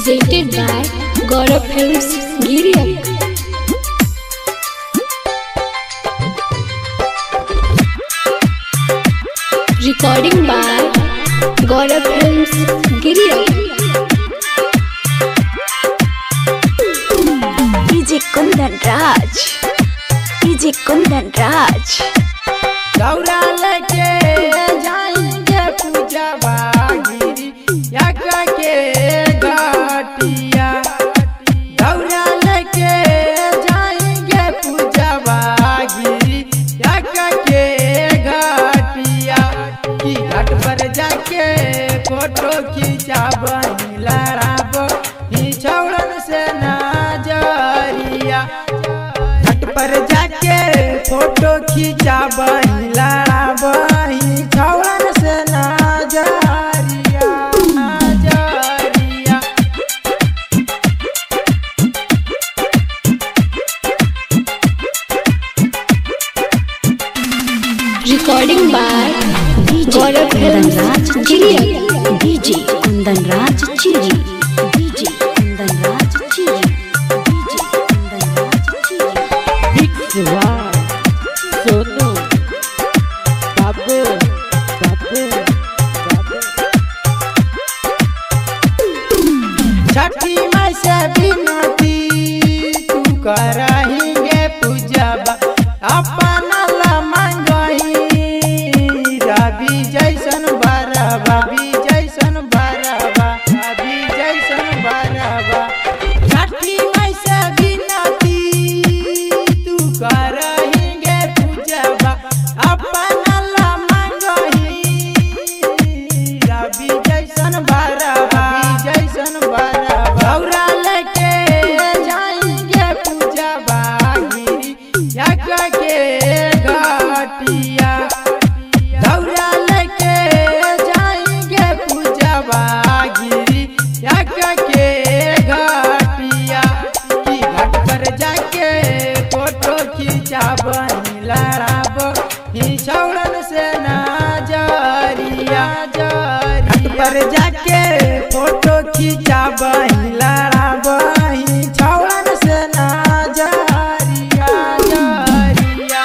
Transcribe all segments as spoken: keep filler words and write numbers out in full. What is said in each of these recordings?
presented by Gaurav Films, Giriya. Recording by Gaurav Films, Giriya. D J Kundan Raj, D J Kundan Raj. दौरा लेके जाएंगे पूजा बागिरी यज्ञ के घाटिया। दौरा लेके जाएंगे पूजा बागिरी यज्ञ के घाटिया। की घाट पर जाके फोटो खिंचाबनी लड़ाबो ही छौड़न से नजरिया। घाट पर जाके फोटो खिंचाबनी लड़ाबही छौड़न से नजरिया नजरिया। Recording by Gaurav Films, Giriya. D J Kundan Raj Chiri, D J Kundan Raj Chiri, D J Kundan Raj Chiri. बिक्सवा Sonu बाबू बाबू बाबू। छठी माई से विनती तू कराएंगे पूजा अपना ला मांगही रवि जैसन बरबा रवि जैसन बरबा रवि जैसन बरबा। छठी माई से विनती तू कराएंगे पूजा अपना ला मांगही रवि जैसन बरबा रवि जैसन बरबा। दौरा लेके जाएंगे पूजा बागिरी यज्ञ के घाटिया। दौरा लेके जाएंगे पूजा बागिरी यज्ञ के घाटिया। की घाट पर जाके फोटो खिंचाबनी लड़ाबो ही छौड़न से नजरिया। घाट पर जाके फोटो खिंचाबनी लड़ाबो ही छौड़न से नजरिया नजरिया।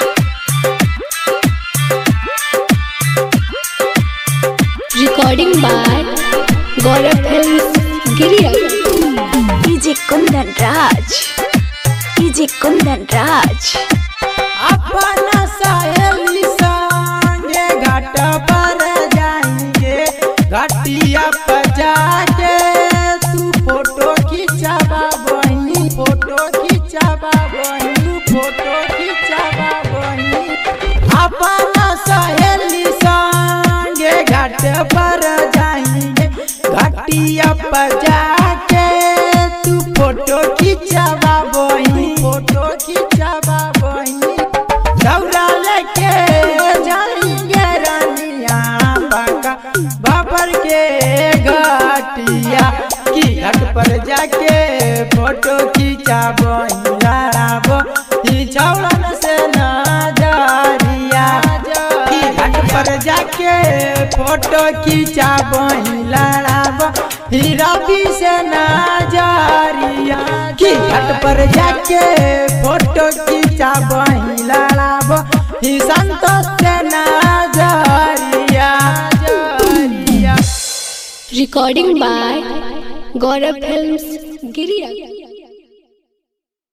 Recording by Gaurav Films, Giriya. D J Kundan Raj, D J Kundan Raj. अपना सहेली संगे घाट पर जाएंगे घाटिया पर जाके तू फोटो खिंचाबा बहनी फोटो खिंचाबा बहनी तू फोटो खिंचाबा बहनी। अपना सहेली संगे घाट पर जाएंगे घाटिया पर जाके तू फोटो खिंचाबा बहनी फोटो खिंचाबा बहनी। दौरा लेके जाएंगे रानिया बाका बाबर के घाटिया। की घाट पर जाके फोटो खिंचाबनी लड़ाबो ही छौड़न से नजरिया। की घाट पर जाके फोटो खिंचाबनी लड़ाबो ही रवि से नजरिया। की घाट पर जाके फोटो खिंचाबनी लड़ाबो ही संतोष से नजरिया नजरिया। Recording by Gaurav Films, Giriya.